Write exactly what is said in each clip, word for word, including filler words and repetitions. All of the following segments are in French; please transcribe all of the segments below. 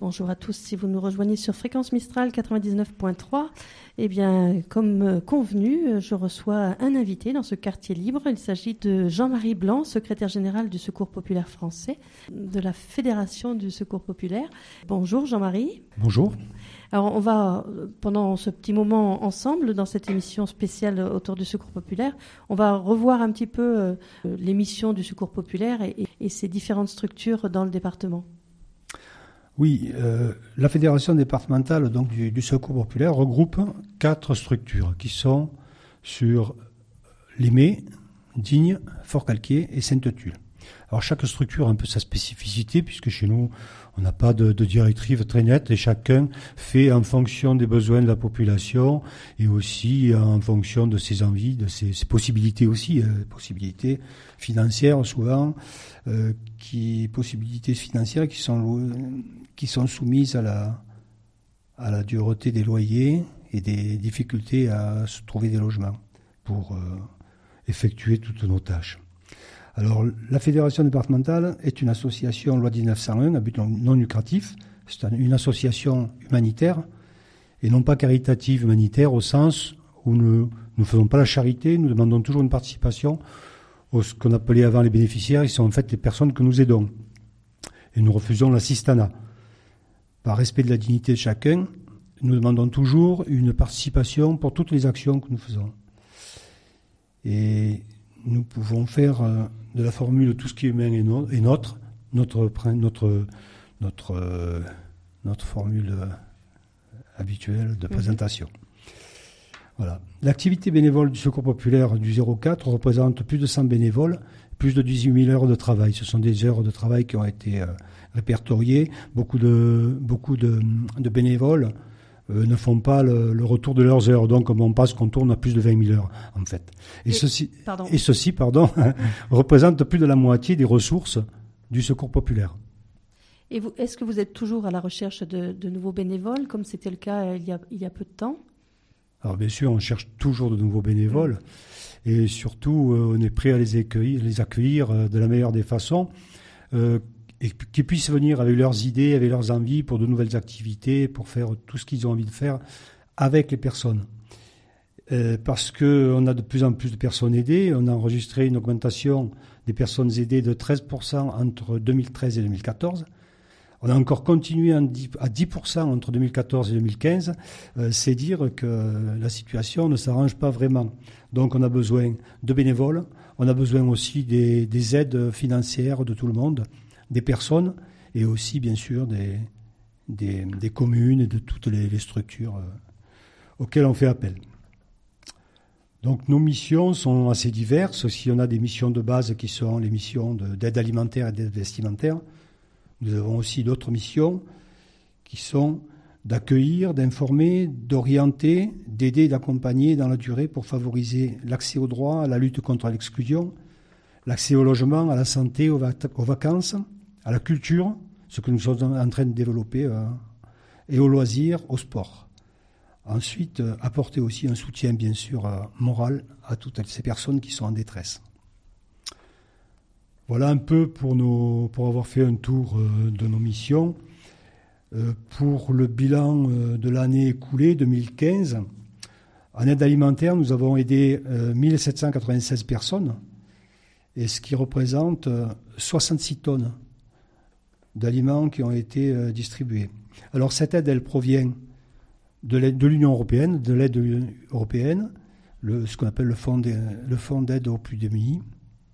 bonjour à tous. Si vous nous rejoignez sur Fréquence Mistral quatre-vingt-dix-neuf point trois, eh bien, comme convenu, je reçois un invité dans ce quartier libre. Il s'agit de Jean-Marie Blanc, secrétaire général du Secours populaire français, de la Fédération du Secours populaire. Bonjour Jean-Marie. Bonjour. Alors, on va, pendant ce petit moment ensemble, dans cette émission spéciale autour du Secours populaire, on va revoir un petit peu euh, les missions du Secours populaire et, et ses différentes structures dans le département. Oui, euh, la Fédération départementale donc, du, du Secours populaire regroupe quatre structures qui sont sur Limay, Digne, Forcalquier et Sainte-Tulle. Alors chaque structure a un peu sa spécificité puisque chez nous, on n'a pas de, de directive très nette et chacun fait en fonction des besoins de la population et aussi en fonction de ses envies, de ses, ses possibilités aussi, euh, possibilités financières souvent, euh, qui possibilités financières qui sont qui sont soumises à la à la dureté des loyers et des difficultés à se trouver des logements pour euh, effectuer toutes nos tâches. Alors, la Fédération départementale est une association loi dix-neuf cent un à but non lucratif. C'est une association humanitaire et non pas caritative humanitaire au sens où nous ne faisons pas la charité, nous demandons toujours une participation aux ce qu'on appelait avant les bénéficiaires, ils sont en fait les personnes que nous aidons. Et nous refusons l'assistanat. Par respect de la dignité de chacun, nous demandons toujours une participation pour toutes les actions que nous faisons. Et nous pouvons faire euh, de la formule tout ce qui est humain est, no- est notre, notre, notre, notre, euh, notre formule euh, habituelle de présentation. Mmh. Voilà. L'activité bénévole du Secours populaire du zéro quatre représente plus de cent bénévoles, plus de dix-huit mille heures de travail. Ce sont des heures de travail qui ont été euh, répertoriées. Beaucoup de, beaucoup de, de bénévoles Euh, ne font pas le, le retour de leurs heures. Donc, on passe qu'on tourne à plus de vingt mille heures, en fait. Et, et ceci, pardon. et ceci pardon, représente plus de la moitié des ressources du Secours populaire. Et vous, est-ce que vous êtes toujours à la recherche de, de nouveaux bénévoles, comme c'était le cas euh, il, y a, il y a peu de temps ? Alors, bien sûr, on cherche toujours de nouveaux bénévoles. Mmh. Et surtout, euh, on est prêt à les accueillir, les accueillir euh, de la meilleure des façons. Euh, et qu'ils puissent venir avec leurs idées, avec leurs envies pour de nouvelles activités, pour faire tout ce qu'ils ont envie de faire avec les personnes. Euh, parce qu'on a de plus en plus de personnes aidées. On a enregistré une augmentation des personnes aidées de treize pour cent entre deux mille treize et deux mille quatorze. On a encore continué à dix pour cent entre deux mille quatorze et deux mille quinze. Euh, c'est dire que la situation ne s'arrange pas vraiment. Donc on a besoin de bénévoles. On a besoin aussi des, des aides financières de tout le monde, des personnes et aussi, bien sûr, des, des, des communes et de toutes les, les structures euh, auxquelles on fait appel. Donc, nos missions sont assez diverses. Si on a des missions de base qui sont les missions de, d'aide alimentaire et d'aide vestimentaire, nous avons aussi d'autres missions qui sont d'accueillir, d'informer, d'orienter, d'aider et d'accompagner dans la durée pour favoriser l'accès aux droits, à la lutte contre l'exclusion, l'accès au logement, à la santé, aux, vac- aux vacances, à la culture, ce que nous sommes en train de développer, euh, et aux loisirs, au sport. Ensuite, euh, apporter aussi un soutien, bien sûr, euh, moral à toutes ces personnes qui sont en détresse. Voilà un peu pour, nos, pour avoir fait un tour euh, de nos missions. Euh, pour le bilan euh, de l'année écoulée, deux mille quinze, en aide alimentaire, nous avons aidé euh, mille sept cent quatre-vingt-seize personnes, et ce qui représente euh, soixante-six tonnes d'aliments qui ont été euh, distribués. Alors cette aide, elle provient de l'aide de l'Union européenne, de l'aide européenne, le, ce qu'on appelle le fonds, de, le fonds d'aide aux plus démunis,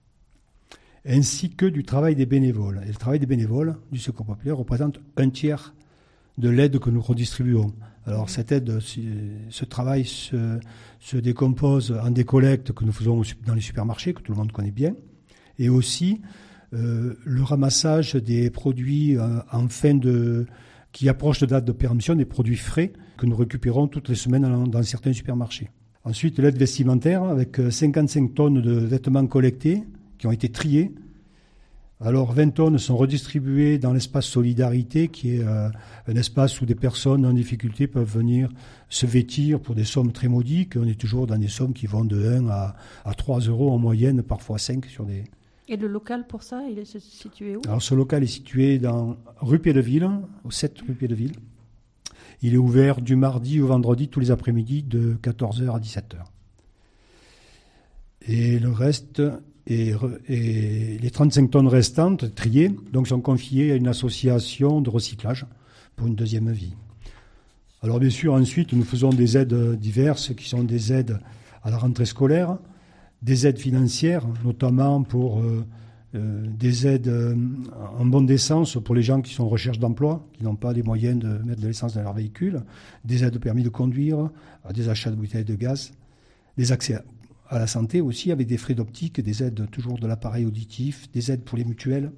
ainsi que du travail des bénévoles. Et le travail des bénévoles du Secours populaire représente un tiers de l'aide que nous redistribuons. Alors cette aide, ce travail se, se décompose en des collectes que nous faisons dans les supermarchés, que tout le monde connaît bien, et aussi euh, le ramassage des produits euh, en fin de, qui approchent de date de péremption, des produits frais que nous récupérons toutes les semaines dans, dans certains supermarchés. Ensuite, l'aide vestimentaire avec cinquante-cinq tonnes de vêtements collectés qui ont été triés. Alors vingt tonnes sont redistribuées dans l'espace Solidarité, qui est euh, un espace où des personnes en difficulté peuvent venir se vêtir pour des sommes très modiques. On est toujours dans des sommes qui vont de un à, à trois euros en moyenne, parfois cinq sur des, Et le local pour ça, il est situé où? Alors ce local est situé dans rue Pied-de-Ville, au sept rue Pied-de-Ville. Il est ouvert du mardi au vendredi tous les après-midi de quatorze heures à dix-sept heures. Et le reste, est, et les trente-cinq tonnes restantes, triées, donc sont confiées à une association de recyclage pour une deuxième vie. Alors bien sûr, ensuite, nous faisons des aides diverses qui sont des aides à la rentrée scolaire, des aides financières, notamment pour euh, euh, des aides euh, en bonne d'essence pour les gens qui sont en recherche d'emploi, qui n'ont pas les moyens de mettre de l'essence dans leur véhicule, des aides de permis de conduire, à des achats de bouteilles de gaz, des accès à à la santé aussi, avec des frais d'optique, des aides toujours de l'appareil auditif, des aides pour les mutuelles.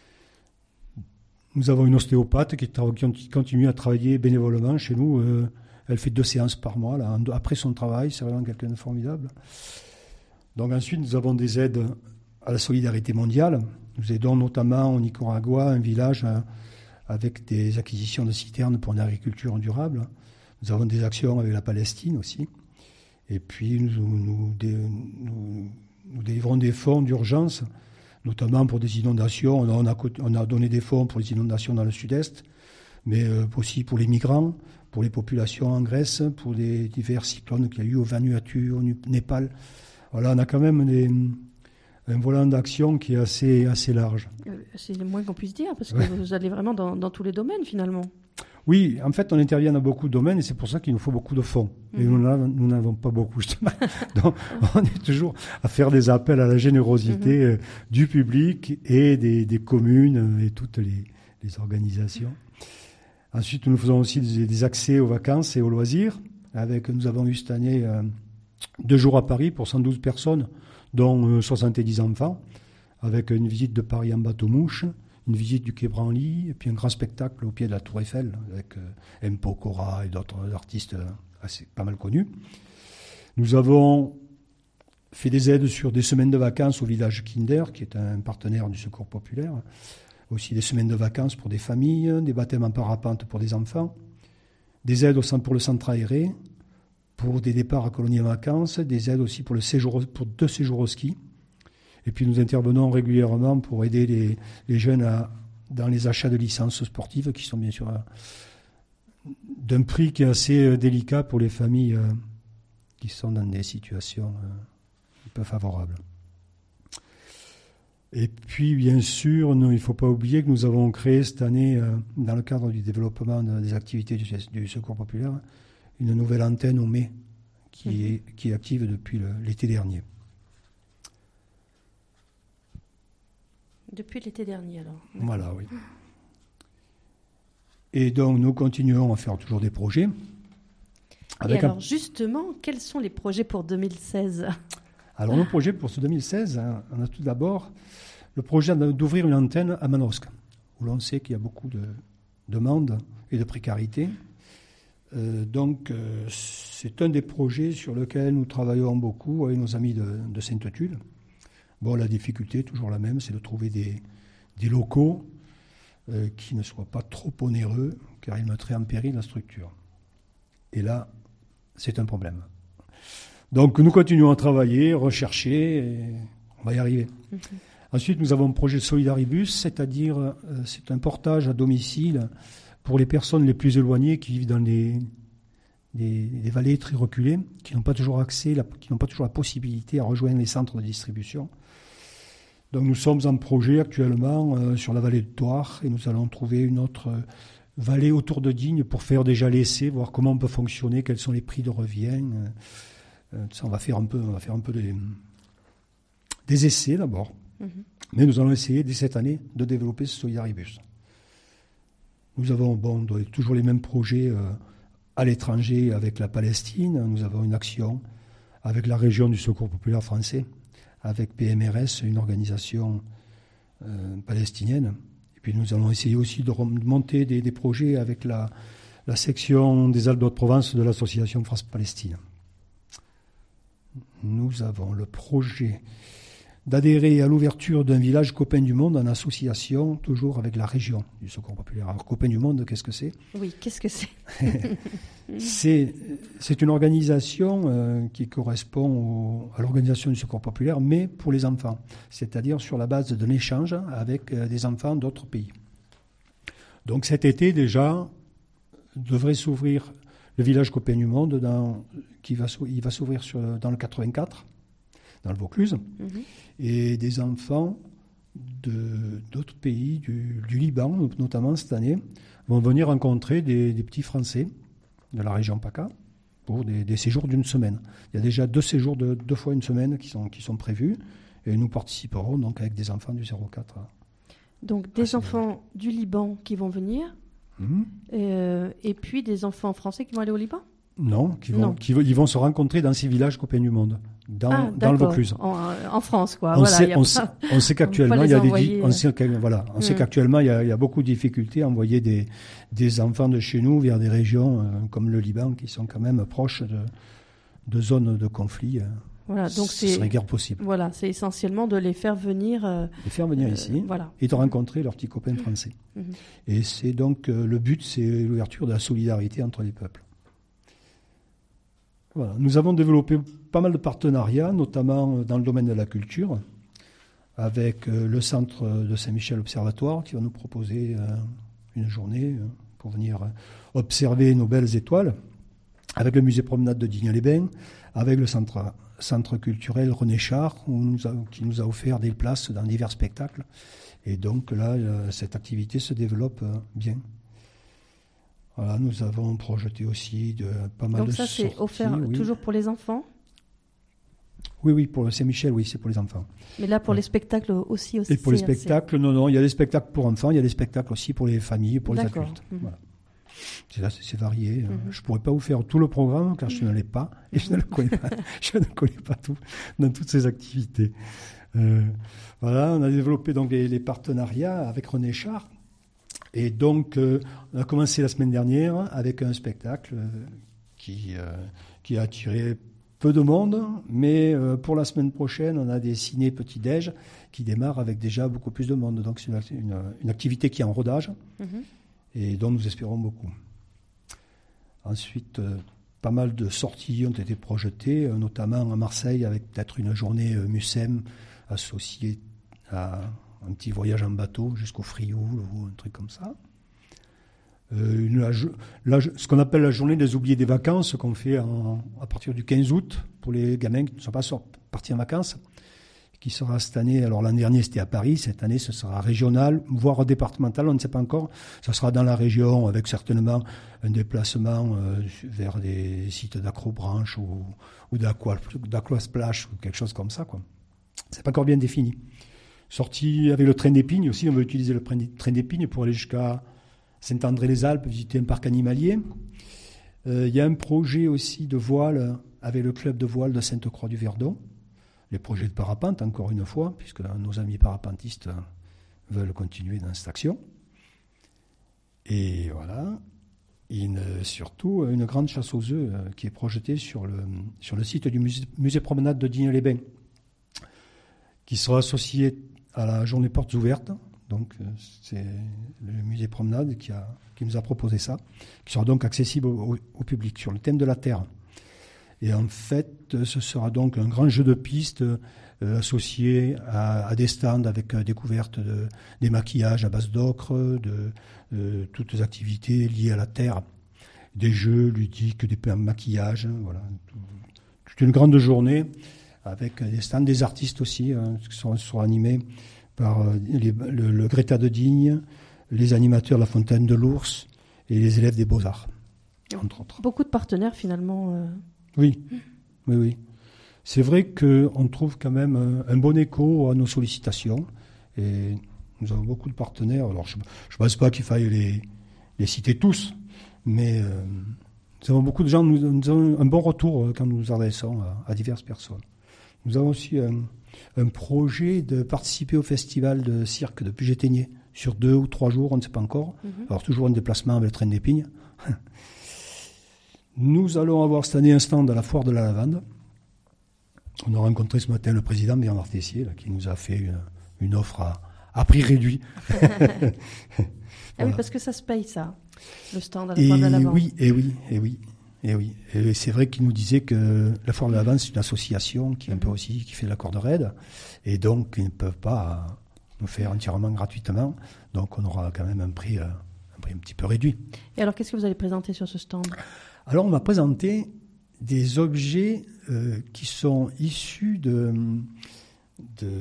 Nous avons une ostéopathe qui, tra- qui continue à travailler bénévolement chez nous. Euh, elle fait deux séances par mois, là, après son travail. C'est vraiment quelqu'un de formidable. Donc ensuite, nous avons des aides à la solidarité mondiale. Nous aidons notamment au Nicaragua, un village euh, avec des acquisitions de citernes pour une agriculture durable. Nous avons des actions avec la Palestine aussi. Et puis, nous, nous, nous, nous délivrons des fonds d'urgence, notamment pour des inondations. On a, on a donné des fonds pour les inondations dans le sud-est, mais aussi pour les migrants, pour les populations en Grèce, pour les divers cyclones qu'il y a eu au Vanuatu, au Népal. Voilà, on a quand même des, un volant d'action qui est assez, assez large. C'est le moins qu'on puisse dire, parce que ouais. Vous allez vraiment dans, dans tous les domaines, finalement. Oui, en fait, on intervient dans beaucoup de domaines et c'est pour ça qu'il nous faut beaucoup de fonds. Et mmh. nous n'avons pas beaucoup, justement. Donc, on est toujours à faire des appels à la générosité mmh. euh, du public et des, des communes et toutes les, les organisations. Ensuite, nous faisons aussi des, des accès aux vacances et aux loisirs. Avec, nous avons eu cette année euh, deux jours à Paris pour cent douze personnes, dont euh, soixante-dix enfants, avec une visite de Paris en bateau-mouche, une visite du Quai Branly, et puis un grand spectacle au pied de la Tour Eiffel, avec euh, M. Pokora et d'autres artistes assez, pas mal connus. Nous avons fait des aides sur des semaines de vacances au village Kinder, qui est un partenaire du Secours populaire. Aussi des semaines de vacances pour des familles, des baptêmes en parapente pour des enfants, des aides au centre pour le centre aéré, pour des départs à colonies en vacances, des aides aussi pour, le séjour, pour deux séjours au ski. Et puis nous intervenons régulièrement pour aider les, les jeunes à, dans les achats de licences sportives qui sont bien sûr à, d'un prix qui est assez délicat pour les familles euh, qui sont dans des situations euh, peu favorables. Et puis bien sûr, nous, il ne faut pas oublier que nous avons créé cette année, euh, dans le cadre du développement de, des activités du, du Secours populaire, une nouvelle antenne au mai qui, mmh. est, qui est active depuis le, l'été dernier. Depuis l'été dernier, alors. Voilà, oui. Et donc, nous continuons à faire toujours des projets. Avec Et alors, un... justement, quels sont les projets pour deux mille seize ? Alors, nos projets pour ce deux mille seize, hein, on a tout d'abord le projet d'ouvrir une antenne à Manosque, où l'on sait qu'il y a beaucoup de demandes et de précarité. Euh, donc, euh, c'est un des projets sur lesquels nous travaillons beaucoup avec nos amis de, de Sainte-Tulle. Bon, la difficulté, toujours la même, c'est de trouver des, des locaux euh, qui ne soient pas trop onéreux, car ils mettraient en péril la structure. Et là, c'est un problème. Donc, nous continuons à travailler, rechercher, et on va y arriver. Mmh. Ensuite, nous avons un projet Solidaribus, c'est-à-dire, euh, c'est un portage à domicile pour les personnes les plus éloignées qui vivent dans des, des, des vallées très reculées, qui n'ont pas toujours accès, la, qui n'ont pas toujours la possibilité à rejoindre les centres de distribution. Donc nous sommes en projet actuellement euh, sur la vallée de Thouars et nous allons trouver une autre euh, vallée autour de Digne pour faire déjà l'essai, voir comment on peut fonctionner, quels sont les prix de revient. Euh, ça, on va faire un peu, on va faire un peu des, des essais d'abord. Mmh. Mais nous allons essayer dès cette année de développer ce Solidaribus. Nous avons bon, toujours les mêmes projets euh, à l'étranger avec la Palestine. Nous avons une action avec la région du Secours populaire français, avec P M R S, une organisation euh, palestinienne. Et puis nous allons essayer aussi de monter des, des projets avec la, la section des Alpes d'Haute-Provence de l'association France-Palestine. Nous avons le projet d'adhérer à l'ouverture d'un village Copains du Monde en association, toujours avec la région du Secours populaire. Alors, Copains du Monde, qu'est-ce que c'est ? Oui, qu'est-ce que c'est ? c'est, c'est une organisation euh, qui correspond au, à l'organisation du Secours populaire, mais pour les enfants, c'est-à-dire sur la base d'un échange avec euh, des enfants d'autres pays. Donc cet été déjà, devrait s'ouvrir le village Copains du Monde, dans, qui va, il va s'ouvrir sur, dans le quatre-vingt-quatre, dans le Vaucluse, mm-hmm. et des enfants de, d'autres pays, du, du Liban notamment cette année, vont venir rencontrer des, des petits Français de la région PACA pour des, des séjours d'une semaine. Il y a déjà deux séjours de deux fois une semaine qui sont, qui sont prévus, et nous participerons donc avec des enfants du zéro quatre. Donc des enfants du Liban qui vont venir, mmh. euh, et puis des enfants français qui vont aller au Liban ? Non, qui vont, non. Qui, ils vont se rencontrer dans ces villages Copains du Monde, dans, ah, dans le Vaucluse. En, en France, quoi. On, Voilà, sait, on, pas, sait, on sait qu'actuellement, il y a des, on sait, voilà, on mmh. sait qu'actuellement, il y, a, il y a beaucoup de difficultés à envoyer des, des enfants de chez nous vers des régions euh, comme le Liban, qui sont quand même proches de, de zones de conflit. Euh, voilà, donc ce c'est, serait guère possible. Voilà, c'est essentiellement de les faire venir. Euh, les faire venir euh, ici, voilà. et de rencontrer leurs petits copains français. Mmh. Et c'est donc euh, le but, c'est l'ouverture de la solidarité entre les peuples. Voilà. Nous avons développé pas mal de partenariats, notamment dans le domaine de la culture, avec euh, le centre de Saint-Michel Observatoire qui va nous proposer euh, une journée euh, pour venir euh, observer nos belles étoiles, avec le musée Promenade de Digne-les-Bains, avec le centre, centre culturel René Char, où nous a, qui nous a offert des places dans divers spectacles. Et donc là, euh, cette activité se développe euh, bien. Voilà, nous avons projeté aussi de, pas mal Donc de ça, sorties. c'est offert oui. toujours pour les enfants ? Oui, oui, pour le Saint-Michel, oui, c'est pour les enfants. Mais là, pour ouais. les spectacles aussi, aussi. Et pour les spectacles, c'est... non, non, il y a des spectacles pour enfants, il y a des spectacles aussi pour les familles, pour D'accord. les adultes. Mmh. Voilà. C'est là, c'est, c'est varié. Mmh. Je ne pourrais pas vous faire tout le programme, car je ne l'ai pas, et je ne le connais pas, je ne connais pas tout dans toutes ces activités. Euh, voilà, on a développé donc les, les partenariats avec René Char. Et donc, euh, on a commencé la semaine dernière avec un spectacle euh, qui, euh, qui a attiré peu de monde, mais euh, pour la semaine prochaine, on a des ciné petit-déj qui démarrent avec déjà beaucoup plus de monde. Donc, c'est une, une, une activité qui est en rodage mmh. et dont nous espérons beaucoup. Ensuite, euh, pas mal de sorties ont été projetées, euh, notamment à Marseille, avec peut-être une journée euh, Mucem associée à un petit voyage en bateau jusqu'au Frioul ou un truc comme ça. Euh, une, la, la, ce qu'on appelle la journée des oubliés des vacances, qu'on fait en, à partir du quinze août pour les gamins qui ne sont pas partis en vacances, qui sera cette année, alors l'an dernier c'était à Paris, cette année ce sera régional, voire départemental, on ne sait pas encore. Ça sera dans la région avec certainement un déplacement euh, vers des sites d'acrobranche ou, ou d'aqua, d'aquasplash ou quelque chose comme ça, quoi. C'est pas encore bien défini. Sorti avec le train d'Épines aussi, on va utiliser le train d'Épines pour aller jusqu'à Saint-André-les-Alpes, visiter un parc animalier. Euh, il y a un projet aussi de voile avec le club de voile de Sainte-Croix-du-Verdon. Les projets de parapente, encore une fois, puisque nos amis parapentistes veulent continuer dans cette action. Et voilà. Et une, surtout, une grande chasse aux œufs euh, qui est projetée sur le, sur le site du musée, musée Promenade de Digne-les-Bains, qui sera associée à la journée portes ouvertes. Donc, c'est le musée Promenade qui, a, qui nous a proposé ça, qui sera donc accessible au, au public sur le thème de la Terre. Et en fait, ce sera donc un grand jeu de pistes euh, associé à, à des stands avec euh, découverte de, des maquillages à base d'ocre, de euh, toutes les activités liées à la Terre, des jeux ludiques, des maquillages, voilà, tout, toute une grande journée avec des stands, des artistes aussi, hein, qui seront, seront animés par euh, les, le, le Greta de Digne, les animateurs de la Fontaine de l'Ours et les élèves des Beaux-Arts, entre autres. Beaucoup de partenaires finalement. Euh... Oui, oui, oui. C'est vrai qu'on trouve quand même un, un bon écho à nos sollicitations et nous avons beaucoup de partenaires. Alors je ne pense pas qu'il faille les, les citer tous, mais euh, nous avons beaucoup de gens, nous, nous avons un bon retour quand nous nous adressons à, à diverses personnes. Nous avons aussi un, un projet de participer au festival de cirque de Puget-Théniers sur deux ou trois jours, on ne sait pas encore. Mm-hmm. Alors toujours un déplacement avec le train d'Épines. Nous allons avoir cette année un stand à la foire de la lavande. On a rencontré ce matin le président Bernard Tessier, là, qui nous a fait une, une offre à, à prix réduit. Voilà. Ah oui, parce que ça se paye ça, le stand à la foire de la lavande. Oui, et oui, et oui. Et oui, et c'est vrai qu'il nous disait que la Forme de l'Avance, c'est une association qui est un peu aussi qui fait de la corde raide, et donc ils ne peuvent pas nous faire entièrement gratuitement. Donc on aura quand même un prix, un prix un petit peu réduit. Et alors, qu'est-ce que vous allez présenter sur ce stand ? Alors on va présenter des objets euh, qui sont issus de, de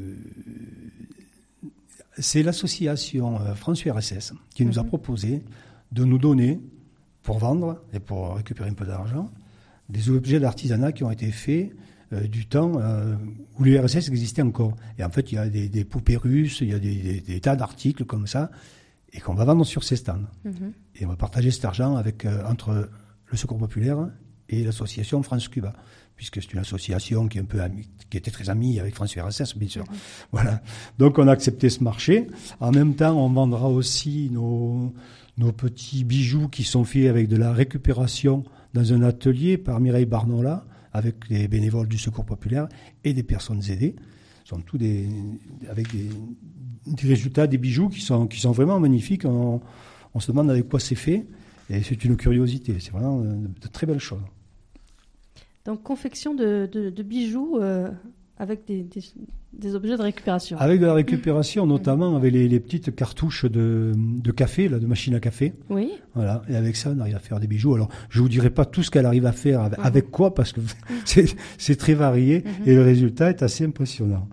c'est l'association France U R S S qui nous a proposé de nous donner, pour vendre et pour récupérer un peu d'argent, des objets d'artisanat qui ont été faits euh, du temps euh, où l'U R S S existait encore. Et en fait, il y a des, des poupées russes, il y a des, des, des tas d'articles comme ça, et qu'on va vendre sur ces stands. Mm-hmm. Et on va partager cet argent avec, euh, entre le Secours Populaire et l'association France-Cuba, puisque c'est une association qui, est un peu amie, qui était très amie avec France U R S S, bien sûr. Mm-hmm. Voilà. Donc on a accepté ce marché. En même temps, on vendra aussi nos... nos petits bijoux qui sont faits avec de la récupération dans un atelier par Mireille Barnola, avec les bénévoles du Secours Populaire et des personnes aidées. Ce sont tous des, avec des, des résultats, des bijoux qui sont, qui sont vraiment magnifiques. On, on se demande avec quoi c'est fait, et c'est une curiosité. C'est vraiment de, de très belles choses. Donc, confection de, de, de bijoux euh, avec des, des, des objets de récupération. Avec de la récupération, mmh. notamment avec les, les petites cartouches de, de café, là, de machine à café. Oui. Voilà. Et avec ça, on arrive à faire des bijoux. Alors, je vous dirai pas tout ce qu'elle arrive à faire avec, mmh. avec quoi, parce que c'est, c'est très varié mmh. et le résultat est assez impressionnant.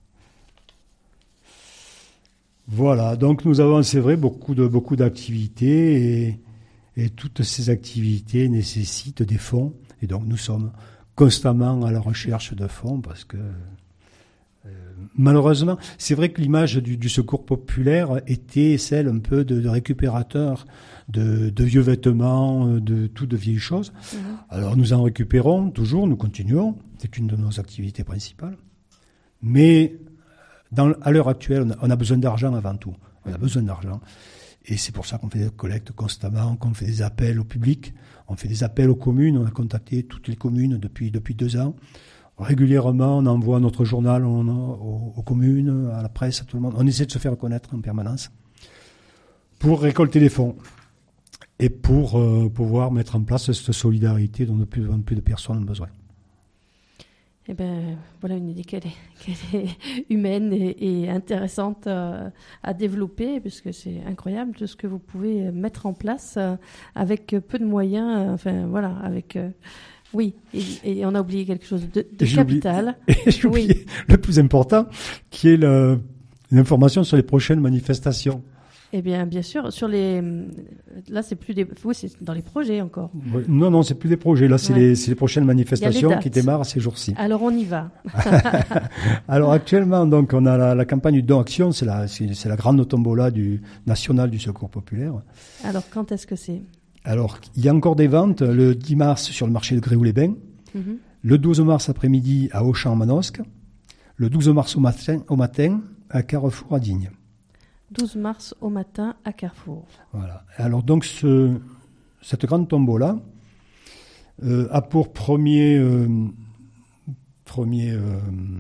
Voilà. Donc, nous avons, c'est vrai, beaucoup de, beaucoup d'activités et, et toutes ces activités nécessitent des fonds. Et donc, nous sommes constamment à la recherche de fonds parce que euh, malheureusement, c'est vrai que l'image du, du Secours Populaire était celle un peu de, de récupérateur de, de vieux vêtements, de toutes de vieilles choses. Mmh. Alors nous en récupérons toujours, nous continuons, c'est une de nos activités principales. Mais dans, à l'heure actuelle, on a, on a besoin d'argent avant tout. On a besoin d'argent. Et c'est pour ça qu'on fait des collectes constamment, qu'on fait des appels au public, on fait des appels aux communes, on a contacté toutes les communes depuis, depuis deux ans. Régulièrement, on envoie notre journal on, aux, aux communes, à la presse, à tout le monde. On essaie de se faire connaître en permanence pour récolter des fonds et pour euh, pouvoir mettre en place cette solidarité dont de plus en plus de personnes ont besoin. Eh bien, voilà une idée qu'elle est, qu'elle est humaine et, et intéressante euh, à développer, puisque c'est incroyable tout ce que vous pouvez mettre en place euh, avec peu de moyens. Euh, enfin, voilà, avec... Euh, oui, et, et on a oublié quelque chose de, de j'ai capital. Oublié, et j'ai oui. oublié le plus important, qui est le, l'information sur les prochaines manifestations. Eh bien, bien sûr, sur les, là, c'est plus des, oui, c'est dans les projets encore. Oui, non, non, c'est plus des projets. Là, c'est, ouais. les, c'est les prochaines manifestations les qui démarrent ces jours-ci. Alors, on y va. Alors, actuellement, donc, on a la, la campagne du Don Action. C'est la, c'est, c'est la grande tombola du national du Secours Populaire. Alors, quand est-ce que c'est? Alors, il y a encore des ventes le dix mars sur le marché de Gréoux-les-Bains, mm-hmm. le douze mars après-midi à Auchan-Manosque, le douze mars au matin, au matin à Carrefour à Digne. douze mars au matin à Carrefour. Voilà. Alors donc ce, cette grande tombola euh, a pour premier euh, premier euh,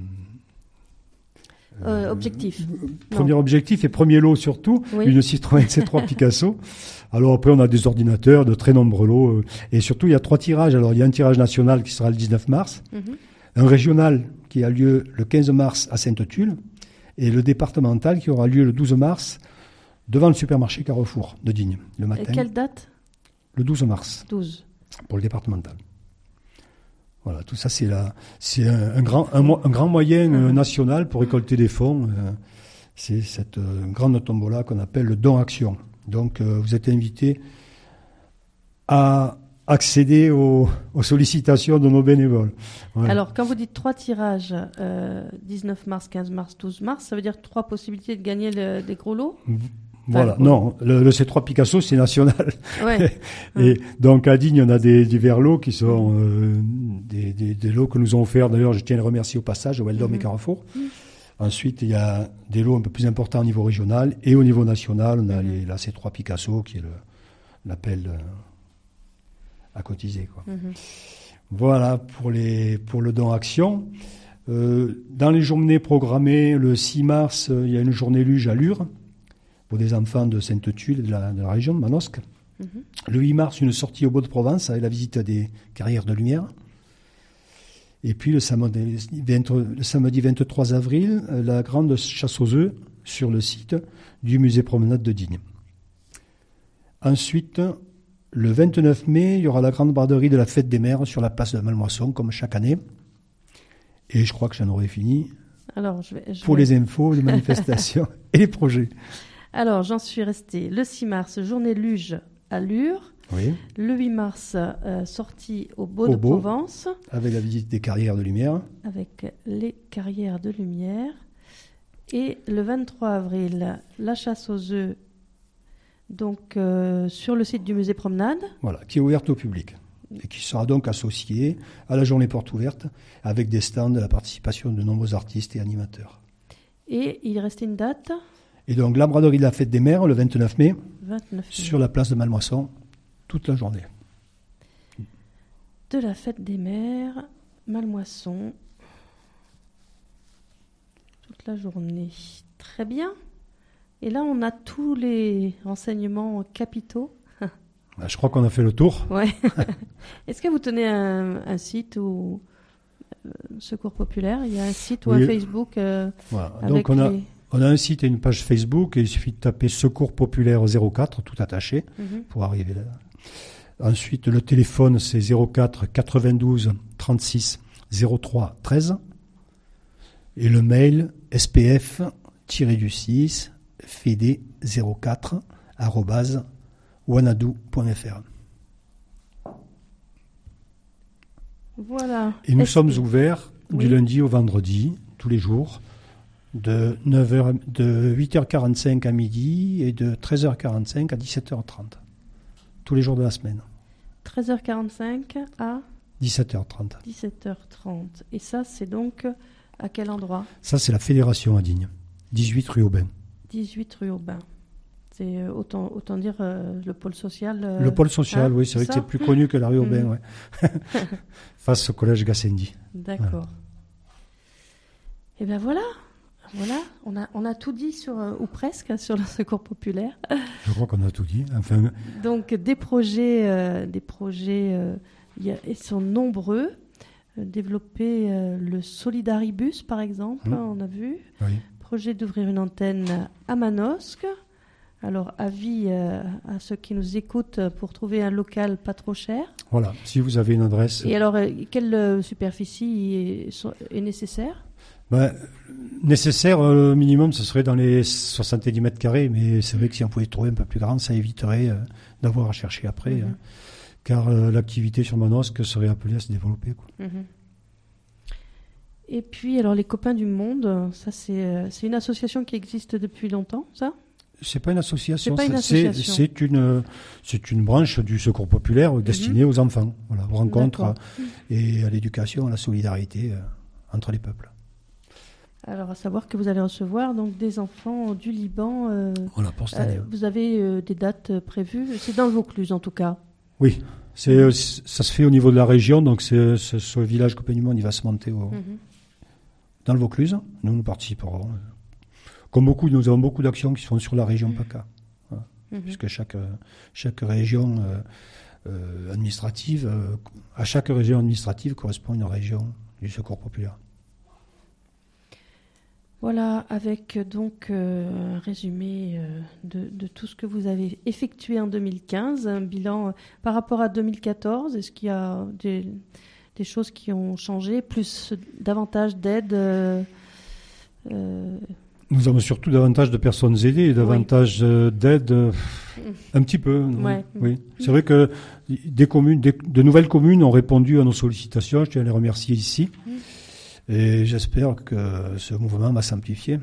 euh, objectif. Premier non. objectif et premier lot surtout, oui. une Citroën C trois Picasso. Alors après on a des ordinateurs, de très nombreux lots euh, et surtout il y a trois tirages. Alors il y a un tirage national qui sera le dix-neuf mars, mm-hmm. un régional qui a lieu le quinze mars à Sainte-Tulle. Et le départemental qui aura lieu le douze mars devant le supermarché Carrefour de Digne, le matin. Et quelle date? Le douze mars. douze. Pour le départemental. Voilà, tout ça, c'est, la, c'est un, un, grand, un, un grand moyen euh, national pour récolter des fonds. Euh, c'est cette euh, grande tombola qu'on appelle le Don Action. Donc, euh, vous êtes invités à accéder aux, aux sollicitations de nos bénévoles. Voilà. Alors, quand vous dites trois tirages, euh, dix-neuf mars, quinze mars, douze mars, ça veut dire trois possibilités de gagner le, des gros lots? Voilà, enfin, non, le, le C trois Picasso, c'est national. Ouais. Et ouais. Donc, à Digne, on a des divers lots qui sont euh, des, des, des lots que nous ont offerts. D'ailleurs, je tiens à les remercier au passage, au Weldom mm-hmm. et Carrefour. Mm-hmm. Ensuite, il y a des lots un peu plus importants au niveau régional. Et au niveau national, on a mm-hmm. les, la C trois Picasso, qui est le, l'appel... Euh, à cotiser, quoi. Mmh. Voilà pour les pour le don action. Euh, dans les journées programmées, le six mars, euh, il y a une journée luge à Lure pour des enfants de Sainte-Tulle et de la, de la région de Manosque. Mmh. Le huit mars, une sortie au Beau de Provence avec la visite des carrières de lumière. Et puis le samedi, le samedi vingt-trois avril, la grande chasse aux œufs sur le site du musée Promenade de Digne. Ensuite, le vingt-neuf mai, il y aura la grande braderie de la Fête des Mères sur la place de Malmoisson, comme chaque année. Et je crois que j'en aurai fini. Alors, je vais, je pour vais... les infos, les manifestations et les projets. Alors, j'en suis restée. Le six mars, journée luge à Lure. Oui. Le huit mars, euh, sortie au Beau Au de Beau, Provence. avec la visite des carrières de lumière. Avec les carrières de lumière. Et le vingt-trois avril, la chasse aux œufs, donc euh, sur le site du musée Promenade. Voilà, qui est ouverte au public et qui sera donc associée à la journée porte ouverte avec des stands de la participation de nombreux artistes et animateurs. Et il restait une date. Et donc la braderie de la Fête des Mères, le vingt-neuf mai, vingt-neuf mai. Sur la place de Malmoisson, toute la journée. De la Fête des Mères, Malmoisson, toute la journée. Très bien. Et là, on a tous les renseignements capitaux. Ben, je crois qu'on a fait le tour. Ouais. Est-ce que vous tenez un, un site ou euh, Secours Populaire? Il y a un site ou oui. un Facebook euh, Voilà. avec Donc on a, les... on a un site et une page Facebook et il suffit de taper Secours Populaire zéro quatre, tout attaché, mm-hmm. pour arriver là. Ensuite, le téléphone, c'est zéro quatre quatre-vingt-douze trente-six zéro trois treize. Et le mail, S P F six F E D zéro quatre arobase wanadoo point F R. Voilà. Et nous Est-ce sommes que... ouverts oui. du lundi au vendredi, tous les jours, de, neuf heures, de huit heures quarante-cinq à midi et de treize heures quarante-cinq à dix-sept heures trente. Tous les jours de la semaine. treize heures quarante-cinq à dix-sept heures trente. dix-sept heures trente. Et ça, c'est donc à quel endroit? Ça, c'est la Fédération à Digne, dix-huit rue Aubin. dix-huit rue Aubin. C'est euh, autant, autant dire euh, le pôle social. Euh, le pôle social, hein, oui, c'est vrai ça que c'est plus connu que la rue Aubin, mmh. ouais. Face au collège Gassendi. D'accord. Voilà. Et bien voilà, voilà, on a, on a tout dit sur, euh, ou presque, sur le Secours Populaire. Je crois qu'on a tout dit. Enfin, Donc des projets, euh, des projets, euh, y a, ils sont nombreux. Euh, développer euh, le Solidaribus, par exemple, mmh. hein, on a vu. oui. Projet d'ouvrir une antenne à Manosque. Alors, avis euh, à ceux qui nous écoutent pour trouver un local pas trop cher. Voilà, si vous avez une adresse. Et alors, euh, quelle euh, superficie est, est nécessaire? Ben, nécessaire, le minimum, ce serait dans les soixante-dix mètres carrés, mais c'est vrai que si on pouvait trouver un peu plus grand, ça éviterait euh, d'avoir à chercher après, mmh. hein, car euh, l'activité sur Manosque serait appelée à se développer, quoi. Mmh. Et puis, alors, les Copains du Monde, ça, c'est, euh, c'est une association qui existe depuis longtemps, ça? C'est pas une association, c'est, pas une c'est, association. c'est, une, c'est une branche du Secours Populaire mmh. destinée aux enfants, voilà, aux rencontres à, et à l'éducation, à la solidarité euh, entre les peuples. Alors, à savoir que vous allez recevoir donc des enfants du Liban. Euh, voilà, pour cette année. Euh, vous avez euh, des dates prévues? C'est dans le Vaucluse, en tout cas. Oui, c'est, euh, ça se fait au niveau de la région, donc c'est, c'est sur le village Copains du Monde, il va se monter au, mmh. dans le Vaucluse. Nous, nous participerons. Comme beaucoup, nous avons beaucoup d'actions qui se font sur la région PACA, voilà, mmh. puisque chaque, chaque région euh, euh, administrative, euh, à chaque région administrative correspond une région du Secours Populaire. Voilà, avec donc euh, un résumé euh, de, de tout ce que vous avez effectué en deux mille quinze, un bilan euh, par rapport à deux mille quatorze. Est-ce qu'il y a des, des choses qui ont changé, plus davantage d'aide euh, euh... Nous avons surtout davantage de personnes aidées, davantage oui. d'aide, euh, un petit peu. Ouais. Oui. C'est vrai que des communes, des, de nouvelles communes ont répondu à nos sollicitations. Je tiens à les remercier ici. Mm. Et j'espère que ce mouvement va s'amplifier.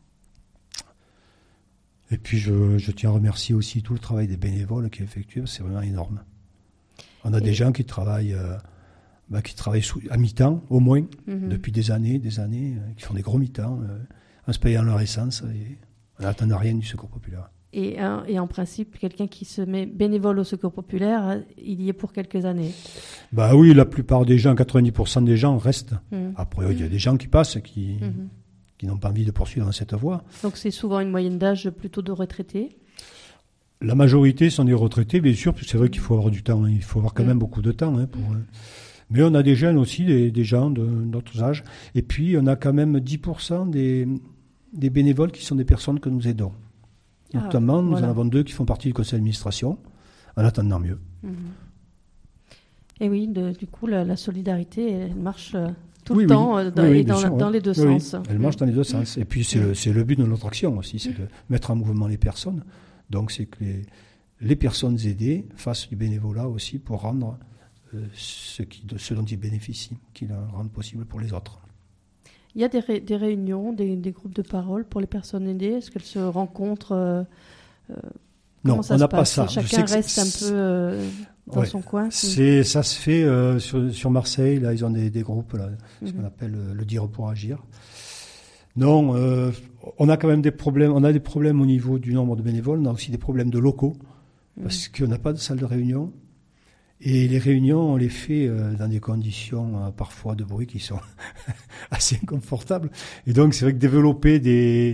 Et puis je, je tiens à remercier aussi tout le travail des bénévoles qui est effectué, c'est vraiment énorme. On a Et des gens qui travaillent, euh, bah, qui travaillent sous, à mi-temps, au moins, mm-hmm. depuis des années, des années, euh, qui font des gros mi-temps, euh, en se payant leur essence, et on n'attend rien du Secours Populaire. Et, hein, et en principe, quelqu'un qui se met bénévole au Secours Populaire, il y est pour quelques années. Bah oui, la plupart des gens, quatre-vingt-dix pour cent des gens restent. Mmh. Après, il y a des gens qui passent, qui, mmh. qui n'ont pas envie de poursuivre dans cette voie. Donc c'est souvent une moyenne d'âge plutôt de retraités. La majorité sont des retraités, bien sûr, parce que c'est vrai qu'il faut avoir du temps, hein, il faut avoir quand même beaucoup de temps. Hein, pour, euh, mais on a des jeunes aussi, des, des gens de, d'autres âges. Et puis, on a quand même dix pour cent des, des bénévoles qui sont des personnes que nous aidons. Ah, Notamment, nous voilà. en avons deux qui font partie du conseil d'administration, en attendant mieux. Mmh. Et oui, de, du coup, la, la solidarité, elle marche euh, tout oui, le oui. temps euh, dans, oui, oui, et dans, sûr, dans oui. les deux oui, sens. Oui. Elle marche dans les deux sens. Et puis, c'est, mmh. le, c'est le but de notre action aussi, c'est de mettre en mouvement les personnes. Donc, c'est que les, les personnes aidées fassent du bénévolat aussi pour rendre euh, ce, qui, de, ce dont ils bénéficient, qu'ils le rendent possible pour les autres. Il y a des, ré, des réunions, des, des groupes de parole pour les personnes aidées. Est-ce qu'elles se rencontrent euh, euh, Non, on n'a pas ça. Chacun reste un peu euh, dans ouais. son coin. C'est, ça se fait euh, sur, sur Marseille. Là, ils ont des, des groupes, là, mm-hmm. ce qu'on appelle le, le dire pour agir. Non, euh, on a quand même des problèmes. On a des problèmes au niveau du nombre de bénévoles. On a aussi des problèmes de locaux mm-hmm. parce qu'on n'a pas de salle de réunion. Et les réunions, on les fait euh, dans des conditions euh, parfois de bruit qui sont assez inconfortables. Et donc, c'est vrai que développer des,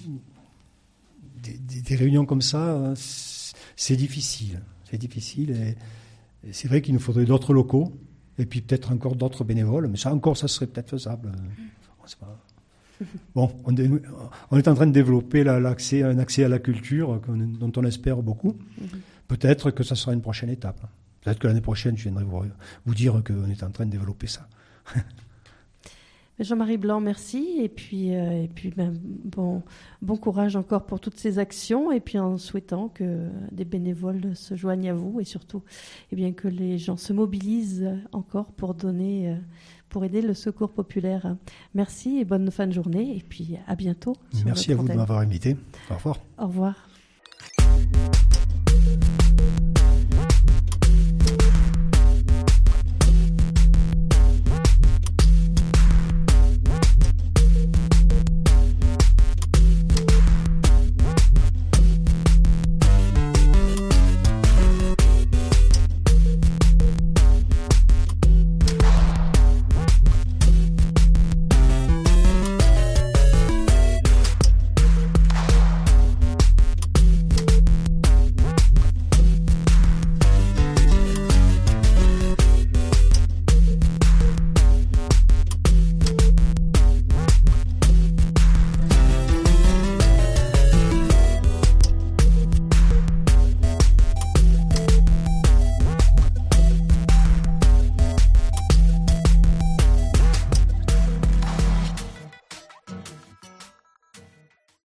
des, des, des réunions comme ça, c'est difficile. C'est difficile. Et, et c'est vrai qu'il nous faudrait d'autres locaux et puis peut-être encore d'autres bénévoles. Mais ça encore, ça serait peut-être faisable. On sait pas. Bon, on, on est en train de développer là, l'accès, un accès à la culture dont on espère beaucoup. Peut-être que ça sera une prochaine étape. Peut-être que l'année prochaine, je viendrai vous, vous dire qu'on est en train de développer ça. Jean-Marie Blanc, merci. Et puis, euh, et puis ben, bon, bon courage encore pour toutes ces actions. Et puis en souhaitant que des bénévoles se joignent à vous et surtout eh bien, que les gens se mobilisent encore pour donner, pour aider le secours populaire. Merci et bonne fin de journée. Et puis à bientôt. Merci à vous de m'avoir invité. Au revoir. Au revoir.